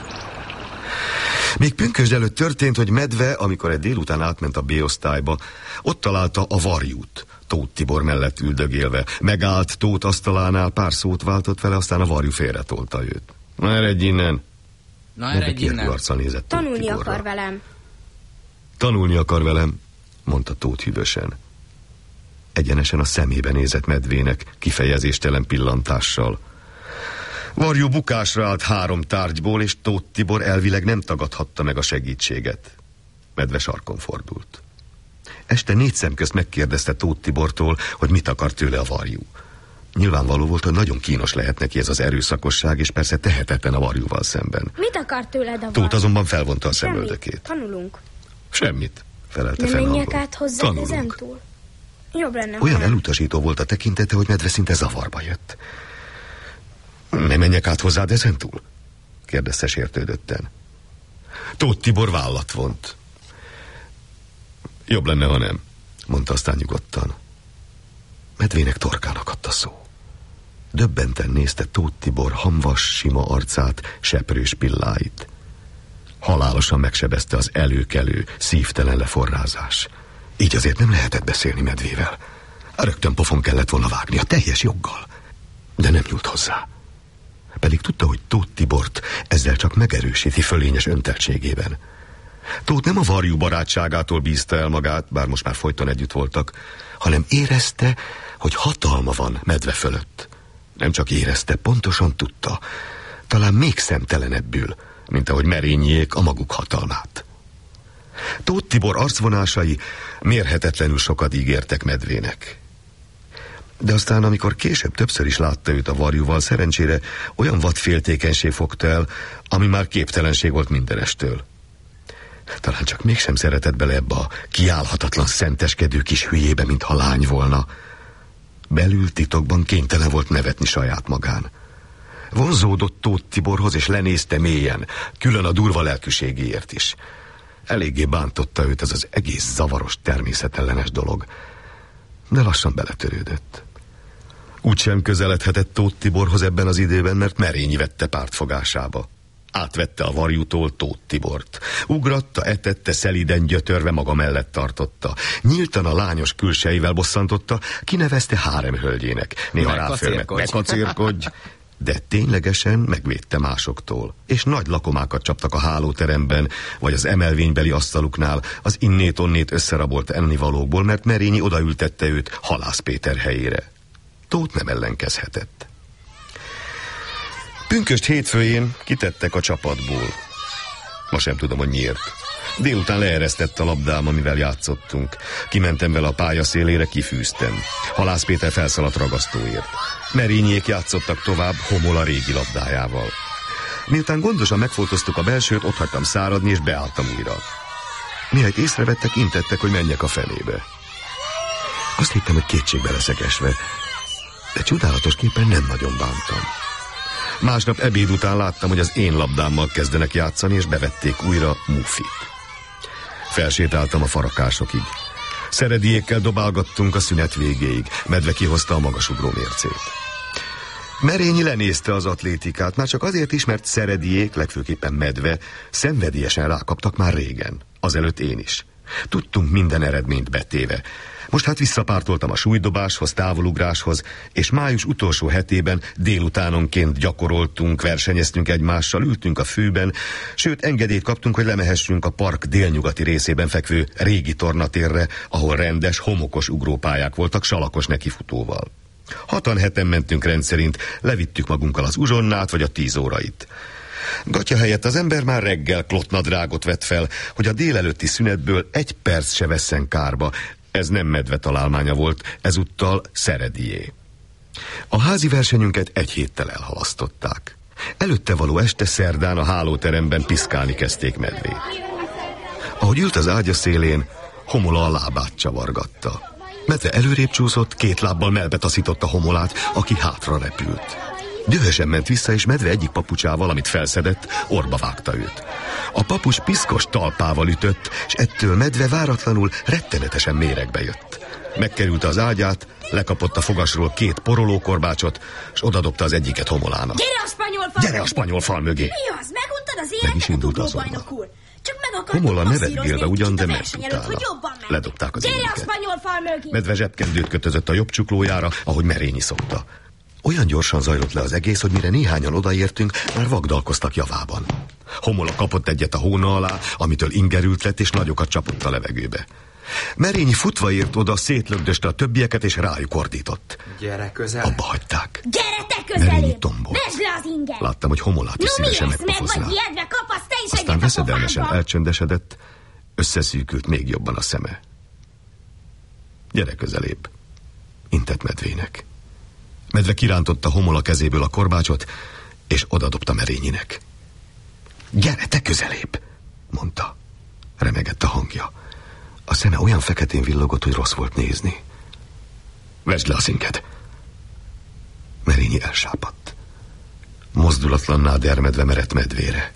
Még pünkösd előtt történt, hogy Medve, amikor egy délután átment a B-osztályba, ott találta a varjút, Tóth Tibor mellett üldögélve. Megállt Tóth asztalánál, pár szót váltott vele, aztán a varjú félretolta őt. Na, eredj innen! Na, eredj innen! Nézett Tanulni akar velem. Tanulni akar velem, mondta Tóth hűvösen. Egyenesen a szemébe nézett Medvének, kifejezéstelen pillantással. Varjú bukásra állt 3 tárgyból, és Tóth Tibor elvileg nem tagadhatta meg a segítséget. Medve sarkon fordult. Este 4 szem közt megkérdezte Tóth Tibortól, hogy mit akar tőle a varjú. Nyilvánvaló volt, hogy nagyon kínos lehet neki ez az erőszakosság, és persze tehetetlen a varjúval szemben. Mit akar tőled a varjú? Tóth azonban felvonta a szemöldökét. Tanulunk. Semmit, felelte nem fennhangon. menjek át hozzá ezentúl? Jobb lenne. Olyan elutasító volt a tekintete, hogy Medve szinte zavarba jött. Nem menjek át hozzád ezentúl? Kérdezte sértődötten. Tóth Tibor vállat vont. Jobb lenne, ha nem, mondta aztán nyugodtan. Medvének torkán akadt a szó. Döbbenten nézte Tóth Tibor hamvas, sima arcát, seprős pilláit. Halálosan megsebezte az előkelő, szívtelen leforrázás. Így azért nem lehetett beszélni Medvével. Rögtön pofon kellett volna vágni, a teljes joggal. De nem nyúlt hozzá. Pedig tudta, hogy Tóth Tibort ezzel csak megerősíti fölényes önteltségében. Tóth nem a varjú barátságától bízta el magát, bár most már folyton együtt voltak, hanem érezte, hogy hatalma van Medve fölött. Nem csak érezte, pontosan tudta, talán még szemtelenebbül, mint ahogy merényiek a maguk hatalmát. Tóth Tibor arcvonásai mérhetetlenül sokat ígértek Medvének. De aztán, amikor később többször is látta őt a varjúval, szerencsére olyan vadféltékenység fogta el, ami már képtelenség volt mindenestől. Talán csak mégsem szeretett bele ebbe a kiállhatatlan szenteskedő kis hülyébe, mintha lány volna. Belül titokban kénytelen volt nevetni saját magán. Vonzódott Tóth Tiborhoz, és lenézte mélyen, külön a durva lelkűségéért is. Eléggé bántotta őt ez az egész zavaros, természetellenes dolog, de lassan beletörődött. Úgysem közeledhetett Tóth Tiborhoz ebben az időben, mert Merényi vette pártfogásába. Átvette a varjútól Tóth Tibort. Ugratta, etette, szeliden gyötörve maga mellett tartotta. Nyíltan a lányos külsejével bosszantotta, kinevezte háremhölgyének. Néha ráfölmet, megkacérkodj. De ténylegesen megvédte másoktól, és nagy lakomákat csaptak a hálóteremben, vagy az emelvénybeli asztaluknál, az innét-onnét összerabolt ennivalókból, mert Merényi odaültette őt Halász Péter helyére. Tóth nem ellenkezhetett. Pünkösd hétfőjén kitettek a csapatból. Ma sem tudom, hogy miért. Délután leeresztett a labdám, amivel játszottunk. Kimentem vele a pálya szélére, kifűztem. Halász Péter felszaladt ragasztóért. Merényiék játszottak tovább Homola régi labdájával. Miután gondosan megfoltoztuk a belsőt, ott hagytam száradni, és beálltam újra. Mihelyt észrevettek, intettek, hogy menjek a fenébe. Azt hittem, hogy kétségbe leszek esve, de csodálatosképpen nem nagyon bántam. Másnap ebéd után láttam, hogy az én labdámmal kezdenek játszani, és bevették újra Mufit. Felsétáltam a farakásokig. Szerediékkel dobálgattunk a szünet végéig. Medve kihozta a magasugró mércét. Merényi lenézte az atlétikát, már csak azért is, mert Szerediék, legfőképpen Medve, szenvedélyesen rákaptak már régen. Azelőtt én is. Tudtunk minden eredményt betéve. Most hát visszapártoltam a súlydobáshoz, távolugráshoz, és május utolsó hetében délutánonként gyakoroltunk, versenyeztünk egymással, ültünk a fűben, sőt engedélyt kaptunk, hogy lemehessünk a park délnyugati részében fekvő régi tornatérre, ahol rendes, homokos ugrópályák voltak salakos nekifutóval. 6-7 mentünk rendszerint, levittük magunkkal az uzsonnát vagy a 10 órait. Gatya helyett az ember már reggel klottnadrágot vett fel, hogy a délelőtti szünetből 1 perc se vesszen kárba. Ez nem Medve találmánya volt, ezúttal Szeredié. A házi versenyünket 1 héttel elhalasztották. Előtte való este szerdán a hálóteremben piszkálni kezdték Medvét. Ahogy ült az ágya szélén, Homola a lábát csavargatta. Medve előrébb csúszott, 2 lábbal mellbe taszította Homolát, aki hátra repült. Dühösen ment vissza, és Medve egyik papucsával, amit felszedett, orba vágta őt. A papucs piszkos talpával ütött, és ettől Medve váratlanul rettenetesen méregbe jött. Megkerülte az ágyát, lekapott a fogasról 2 porolókorbácsot, és odadobta az egyiket Homolának. Gyere a spanyol fal! Gyere a spanyol fal mögé! Mi az? Meguntad az Meg is életet, indult ugróbajnok úr! Csak meg akartuk Homola masszírozni nevetgélve egy ugyan, kicsit de a ment verseny előtt, utána. hogy jobban menj. Ledobták az Gyere éneket. a spanyol fal mögé! Medve zsebkendőt kötözött a jobb csuklójára, ahogy Merényi szokta. Olyan gyorsan zajlott le az egész, hogy mire néhányan odaértünk, már vagdalkoztak javában. Homola kapott egyet a hóna alá, amitől ingerült lett, és nagyokat csapott a levegőbe. Merényi futva ért oda, szétlögdöste a többieket, és rájuk ordított. Gyere közel. Abba hagyták. Gyere te közelé! Merényi tombolt. Vesd le az inget! Láttam, hogy Homolát is szívesen megpofozná. Meg vagy ijedve, kapasz te is Aztán egyet a veszedelmesen pofádba! elcsöndesedett, összeszűkült még jobban a szeme. Gyere közelébb, intett Medvének. Medve kirántotta Homola kezéből a korbácsot, és odadobta Merényinek. Gyere te közelébb, mondta. Remegett a hangja. A szeme olyan feketén villogott, hogy rossz volt nézni. Vesd le az inged. Merényi elsápadt. Mozdulatlanná dermedve merett Medvére.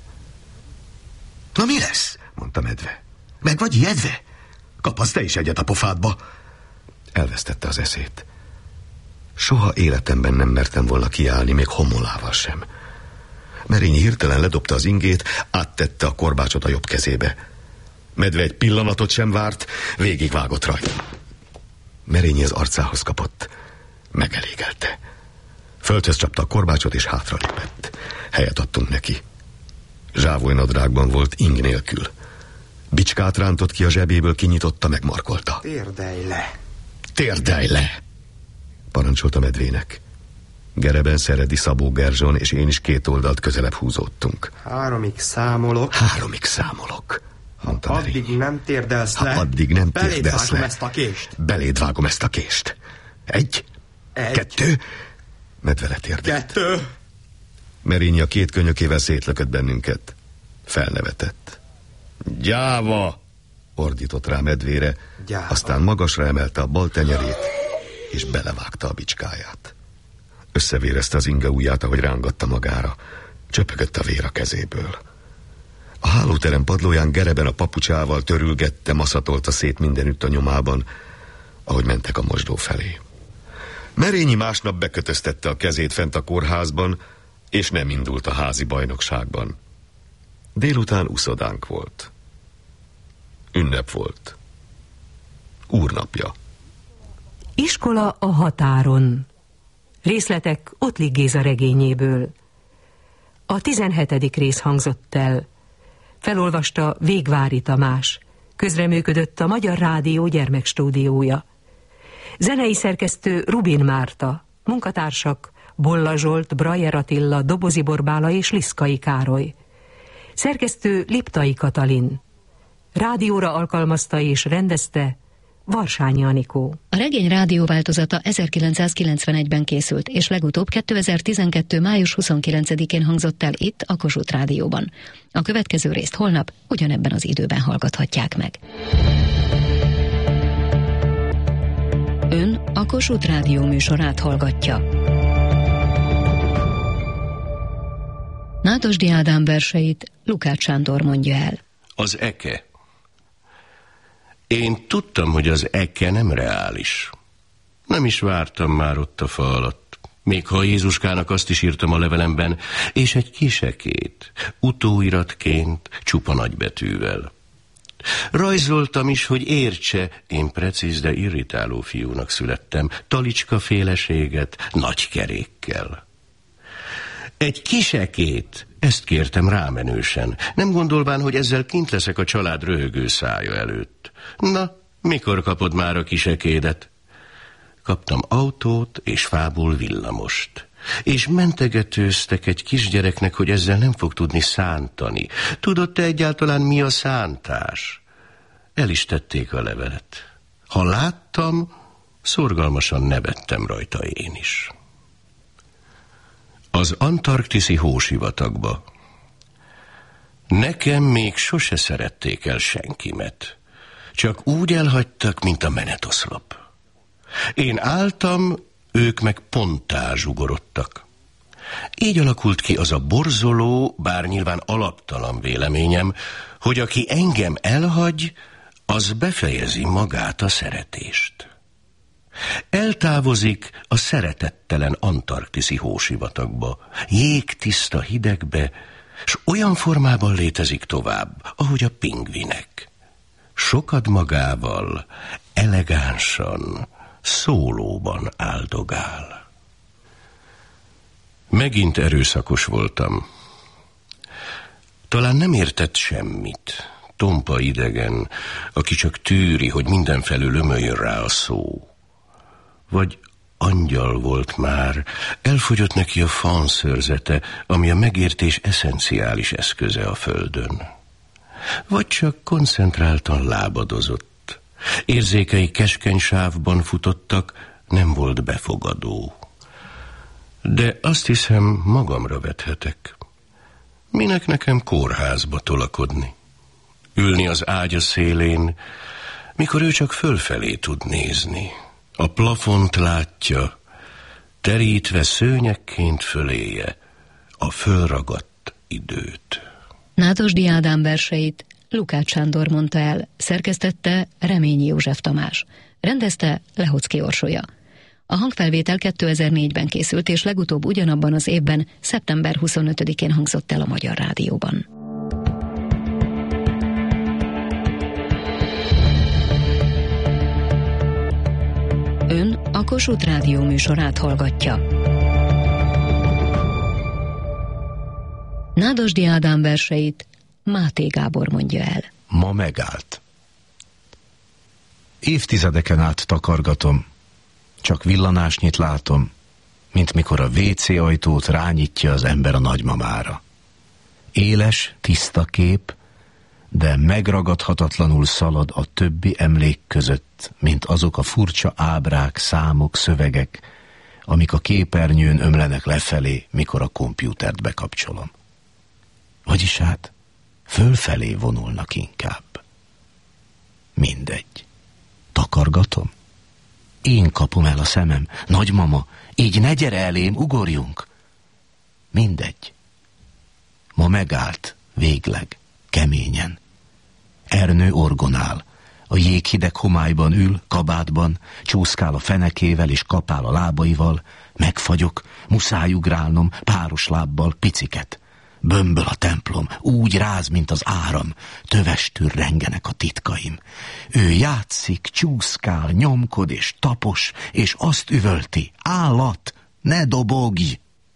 Na mi lesz? Mondta Medve. Meg vagy ijedve? Kapasz te is egyet a pofádba. Elvesztette az eszét. Soha életemben nem mertem volna kiállni, még Homolával sem. Merényi hirtelen ledobta az ingét, áttette a korbácsot a jobb kezébe. Medve egy pillanatot sem várt, végigvágott rajta. Merényi az arcához kapott. Megelégelte. Földhöz csapta a korbácsot, és hátra lépett. Helyet adtunk neki. Zsávolynadrágban volt, ing nélkül. Bicskát rántott ki a zsebéből, kinyitotta, megmarkolta. Térdelj le! Térdelj le! Parancsolta Medvének. Gereben Szeredi, Szabó Gerzson és én is 2 oldalt közelebb húzódtunk. 3-ig számolok. 3-ig számolok, mondta Merényi. Addig nem térdelsz le. Addig nem térdelsz le. Ezt a kést. Beléd vágom ezt a kést. 1, 2, Medve letérdelt. 2. Merényi a 2 könyökével szétlökött bennünket. Felnevetett. Gyáva! Ordított rá Medvére, Gyáva. Aztán magasra emelte a bal tenyerét, és belevágta a bicskáját. Összevérezte az inge ujját, ahogy rángatta magára. Csöpögött a vér a kezéből. A hálóterem padlóján Gereben a papucsával törülgette, maszatolta szét mindenütt a nyomában, ahogy mentek a mosdó felé. Merényi másnap bekötöztette a kezét fent a kórházban, és nem indult a házi bajnokságban. Délután uszodánk volt. Ünnep volt. Úrnapja. Iskola a határon. Részletek Ottlik Géza regényéből. A 17. rész hangzott el. Felolvasta Végvári Tamás. Közreműködött a Magyar Rádió gyermekstúdiója. Zenei szerkesztő Rubin Márta. Munkatársak Bolla Zsolt, Brajer Attila, Dobozi Borbála és Liszkai Károly. Szerkesztő Liptai Katalin. Rádióra alkalmazta és rendezte Varsányi Anikó. A regény rádióváltozata 1991-ben készült, és legutóbb 2012. május 29-én hangzott el itt a Kossuth Rádióban. A következő részt holnap ugyanebben az időben hallgathatják meg. Ön a Kossuth Rádió műsorát hallgatja. Nádasdy Ádám verseit Lukács Sándor mondja el. Az eke. Én tudtam, hogy az eke nem reális. Nem is vártam már ott a fa alatt. Még ha Jézuskának azt is írtam a levelemben, és egy kis ekét, utóiratként, csupa nagybetűvel. Rajzoltam is, hogy értse, én precíz, de irritáló fiúnak születtem, talicska féleséget, nagy kerékkel. Egy kis ekét, ezt kértem rámenősen, nem gondolván, hogy ezzel kint leszek a család röhögő szája előtt. Na, mikor kapod már a kis ekédet? Kaptam autót és fából villamost. És mentegetőztek egy kisgyereknek, hogy ezzel nem fog tudni szántani. Tudod te egyáltalán, mi a szántás? El is tették a levelet. Ha láttam, szorgalmasan nevettem rajta én is. Az antarktiszi hósivatagba. Nekem még sose szerették el senkimet. Csak úgy elhagytak, mint a menetoszlop. Én álltam, ők meg ponttá zsugorodtak. Így alakult ki az a borzoló, bár nyilván alaptalan véleményem, hogy aki engem elhagy, az befejezi magát a szeretést. Eltávozik a szeretettelen antarktiszi hósivatagba, jégtiszta hidegbe, s olyan formában létezik tovább, ahogy a pingvinek. Sokad magával, elegánsan, szólóban áldogál. Megint erőszakos voltam. Talán nem értett semmit, tompa idegen, aki csak tűri, hogy mindenfelől ömöljön rá a szó. Vagy angyal volt már, elfogyott neki a fanszörzete, ami a megértés eszenciális eszköze a földön. Vagy csak koncentráltan lábadozott. Érzékei keskeny sávban futottak, nem volt befogadó. De azt hiszem, magamra vethetek. Minek nekem kórházba tolakodni? Ülni az ágya szélén, mikor ő csak fölfelé tud nézni. A plafont látja, terítve szőnyekként föléje a fölragadt időt. Nádasdy Ádám verseit Lukács Sándor mondta el, szerkesztette Reményi József Tamás, rendezte Lehocki Orsolya. A hangfelvétel 2004-ben készült, és legutóbb ugyanabban az évben, szeptember 25-én hangzott el a Magyar Rádióban. Ön a Kossuth Rádió műsorát hallgatja. Nádasdy Ádám verseit Máté Gábor mondja el. Ma megállt. Évtizedeken át takargatom, csak villanásnyit látom, mint mikor a WC ajtót rányitja az ember a nagymamára. Éles, tiszta kép, de megragadhatatlanul szalad a többi emlék között, mint azok a furcsa ábrák, számok, szövegek, amik a képernyőn ömlenek lefelé, mikor a kompjútert bekapcsolom. Vagyis hát, fölfelé vonulnak inkább. Mindegy. Takargatom? Én kapom el a szemem. Nagymama, így ne gyere elém, ugorjunk. Mindegy. Ma megállt, végleg, keményen. Ernő orgonál. A jéghideg homályban ül, kabátban, csúszkál a fenekével és kapál a lábaival. Megfagyok, muszáj ugrálnom, páros lábbal, piciket. Bömböl a templom, úgy ráz, mint az áram, tövestül rengenek a titkaim. Ő játszik, csúszkál, nyomkod és tapos, és azt üvölti, állat, ne dobogj!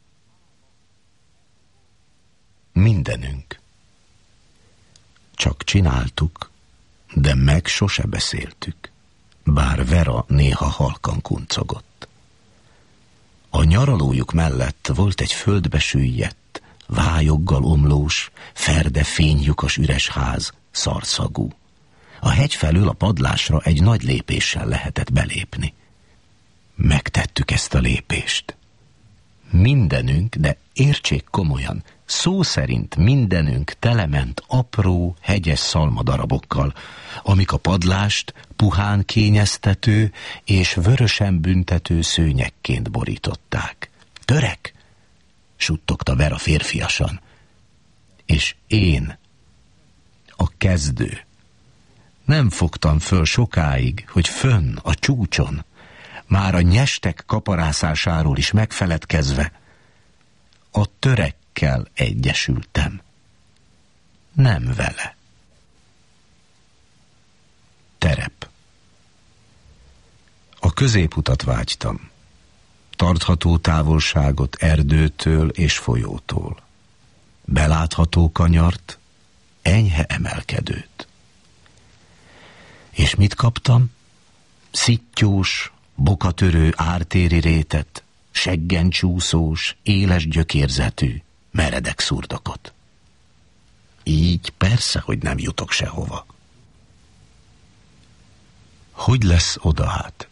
Mindenünk. Csak csináltuk, de meg sose beszéltük, bár Vera néha halkan kuncogott. A nyaralójuk mellett volt egy földbe süllyedt, vályoggal omlós, ferde fénylyukas üres ház, szarszagú. A hegy felől a padlásra egy nagy lépéssel lehetett belépni. Megtettük ezt a lépést. Mindenünk, de értsék komolyan, szó szerint mindenünk telement apró, hegyes szalmadarabokkal, amik a padlást puhán kényeztető és vörösen büntető szőnyegként borították. Törek! Suttogta Vera férfiasan. És én, a kezdő, nem fogtam föl sokáig, hogy fönn, a csúcson, már a nyestek kaparászásáról is megfeledkezve, a törekkel egyesültem. Nem vele. Terep. A középutat vágytam. Tartható távolságot erdőtől és folyótól. Belátható kanyart, enyhe emelkedőt. És mit kaptam? Szittyós, bokatörő ártéri rétet, seggen csúszós, éles gyökérzetű, meredek szurdokot. Így persze, hogy nem jutok sehova. Hogy lesz oda hát?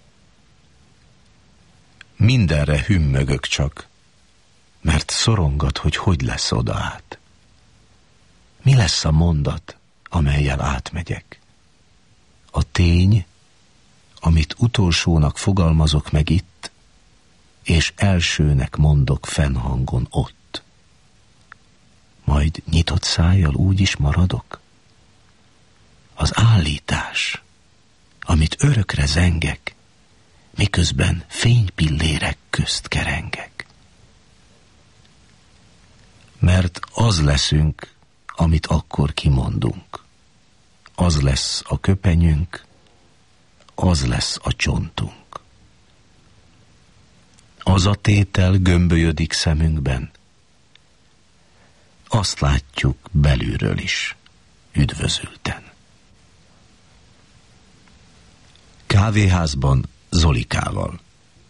Mindenre hümmögök csak, mert szorongat, hogy lesz oda át. Mi lesz a mondat, amellyel átmegyek? A tény, amit utolsónak fogalmazok meg itt, és elsőnek mondok fennhangon ott. Majd nyitott szájjal úgy is maradok? Az állítás, amit örökre zengek, miközben fénypillérek közt kerengek. Mert az leszünk, amit akkor kimondunk. Az lesz a köpenyünk, az lesz a csontunk. Az a tétel gömbölyödik szemünkben. Azt látjuk belülről is, üdvözülten. Kávéházban Zolikával.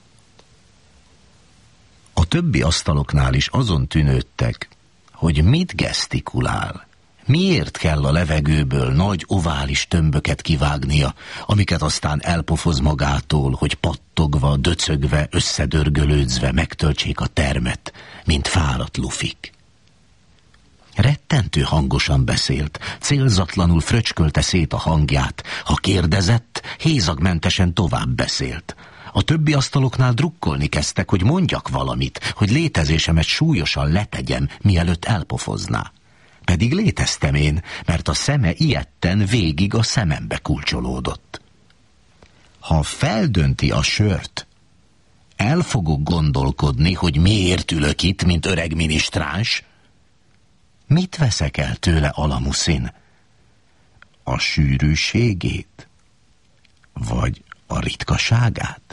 A többi asztaloknál is azon tűnődtek, hogy mit gesztikulál. Miért kell a levegőből nagy ovális tömböket kivágnia, amiket aztán elpofoz magától, hogy pattogva, döcögve, összedörgölődzve megtöltsék a termet, mint fáradt lufik. Rettentő hangosan beszélt, célzatlanul fröcskölte szét a hangját. Ha kérdezett, hézagmentesen tovább beszélt. A többi asztaloknál drukkolni kezdtek, hogy mondjak valamit, hogy létezésemet súlyosan letegyem, mielőtt elpofozná. Pedig léteztem én, mert a szeme ijedten végig a szemembe kulcsolódott. Ha feldönti a sört, el fogok gondolkodni, hogy miért ülök itt, mint öreg minisztráns. Mit veszek el tőle, Alamuszin? A sűrűségét? Vagy a ritkaságát?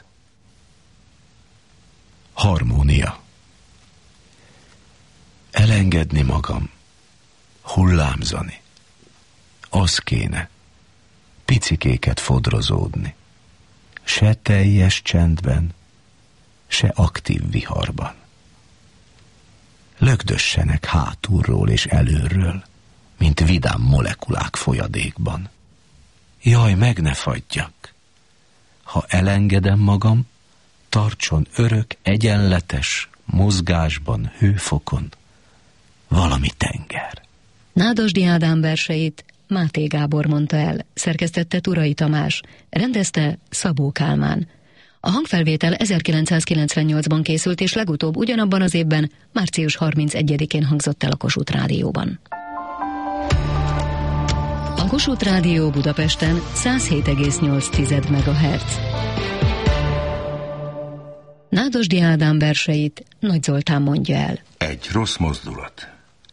Harmónia. Elengedni magam. Hullámzani. Az kéne. Picikéket fodrozódni. Se teljes csendben, se aktív viharban. Lögdössenek hátulról és előről, mint vidám molekulák folyadékban. Jaj, meg ne fagyjak! Ha elengedem magam, tartson örök, egyenletes, mozgásban, hőfokon valami tenger. Nádasdy Ádám verseit Máté Gábor mondta el, szerkesztette Turai Tamás, rendezte Szabó Kálmán. A hangfelvétel 1998-ban készült, és legutóbb ugyanabban az évben, március 31-én hangzott el a Kossuth Rádióban. A Kossuth Rádió Budapesten 107,8 MHz. Nádasdy Ádám verseit Nagy Zoltán mondja el. Egy rossz mozdulat.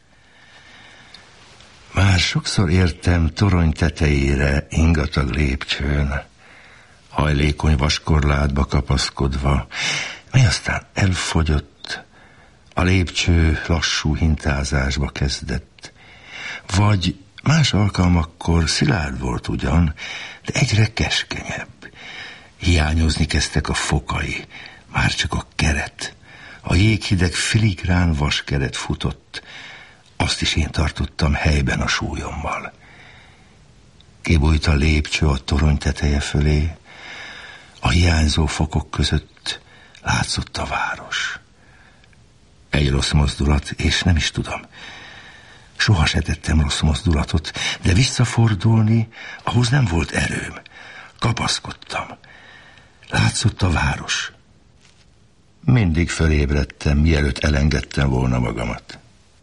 Már sokszor értem torony tetejére ingatag lépcsőn, hajlékony vaskorlátba kapaszkodva, mely aztán elfogyott, a lépcső lassú hintázásba kezdett. Vagy más alkalmakkor szilárd volt ugyan, de egyre keskenyebb. Hiányozni kezdtek a fokai, Már csak a keret, a jéghideg filigrán vaskeret futott, azt is én tartottam helyben a súlyommal. Kibújt a lépcső a torony teteje fölé, a hiányzó fokok között látszott a város. Egy rossz mozdulat, és nem is tudom. Soha se tettem rossz mozdulatot, de visszafordulni, ahhoz nem volt erőm. Kapaszkodtam. Látszott a város. Mindig fölébredtem, mielőtt elengedtem volna magamat.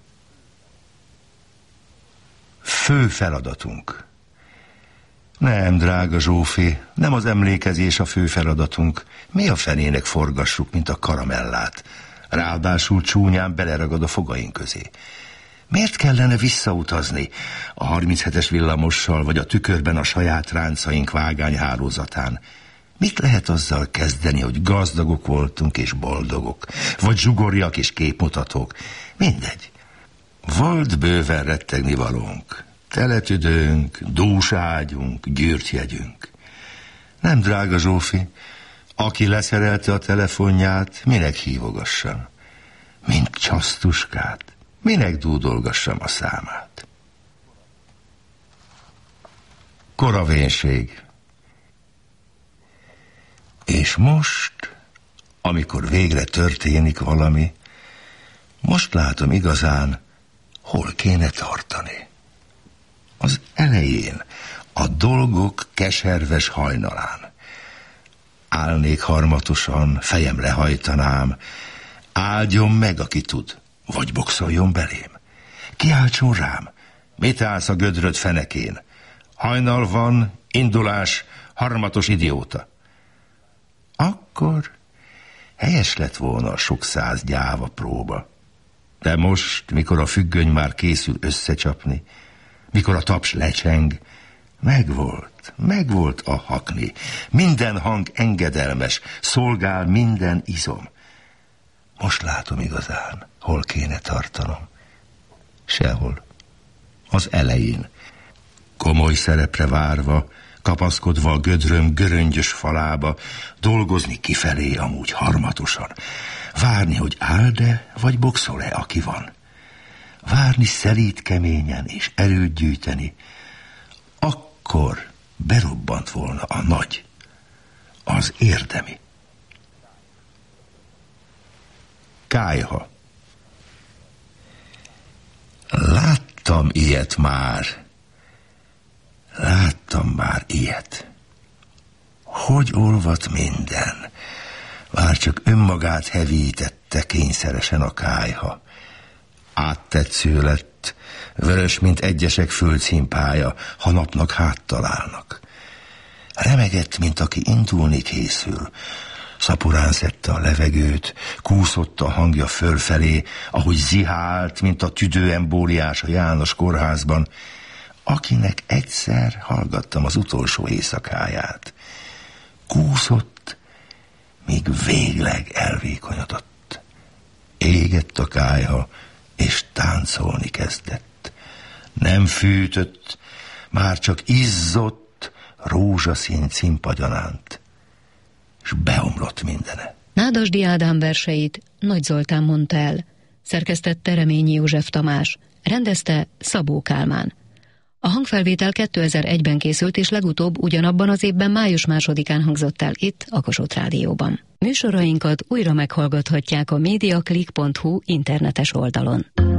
Fő feladatunk. Nem, drága Zsófi, nem az emlékezés a fő feladatunk. Mi a fenének forgassuk, mint a karamellát? Ráadásul csúnyán beleragad a fogaink közé. Miért kellene visszautazni a 37-es villamossal, vagy a tükörben a saját ráncaink vágányhálózatán? Mit lehet azzal kezdeni, hogy gazdagok voltunk és boldogok, vagy zsugorjak és képmutatók? Mindegy. Volt bőven rettegni valónk. Teletüdőnk, dúságyunk, gyűrtjegyünk. Nem, drága Zsófi, aki leszerelte a telefonját, minek hívogassam? Mint csasztuskát, minek dúdolgassam a számát? Koravénység. És most, amikor végre történik valami, most látom igazán, hol kéne tartani. Az elején, a dolgok keserves hajnalán. Állnék harmatosan, fejem lehajtanám, áldjon meg, aki tud, vagy boxoljon belém. Kiáltson rám, mit állsz a gödröd fenekén? Hajnal van, indulás, harmatos idióta. Akkor helyes lett volna a sok száz gyáva próba. De most, mikor a függöny már készül összecsapni, mikor a taps lecseng, megvolt a hakni. Minden hang engedelmes, szolgál minden izom. Most látom igazán, hol kéne tartanom. Sehol. Az elején. Komoly szerepre várva, kapaszkodva a gödröm göröngyös falába, dolgozni kifelé amúgy harmatosan. Várni, hogy áll-e, vagy boxol-e, aki van. Várni szelíd keményen és erőt gyűjteni. Akkor berobbant volna a nagy, az érdemi. Kályha. Láttam ilyet már. Hogy olvadt minden. Már csak önmagát hevítette kényszeresen a kályha. Áttetsző lett, vörös, mint egyesek földszínpálya, ha napnak háttalálnak. Remegett, mint aki indulni készül. Szaporán szedte a levegőt, kúszott a hangja fölfelé, ahogy zihált, mint a tüdőembóliás a János kórházban, akinek egyszer hallgattam az utolsó éjszakáját. Kúszott, míg végleg elvékonyodott. Égett a kályha, és táncolni kezdett. Nem fűtött, már csak izzott rózsaszín cimpagyanánt, és beomlott mindene. Nádasdy Ádám verseit Nagy Zoltán mondta el, szerkesztette Reményi József Tamás, rendezte Szabó Kálmán. A hangfelvétel 2001-ben készült, és legutóbb ugyanabban az évben május 2-án hangzott el itt, a Kossuth Rádióban. Műsorainkat újra meghallgathatják a mediaclick.hu internetes oldalon.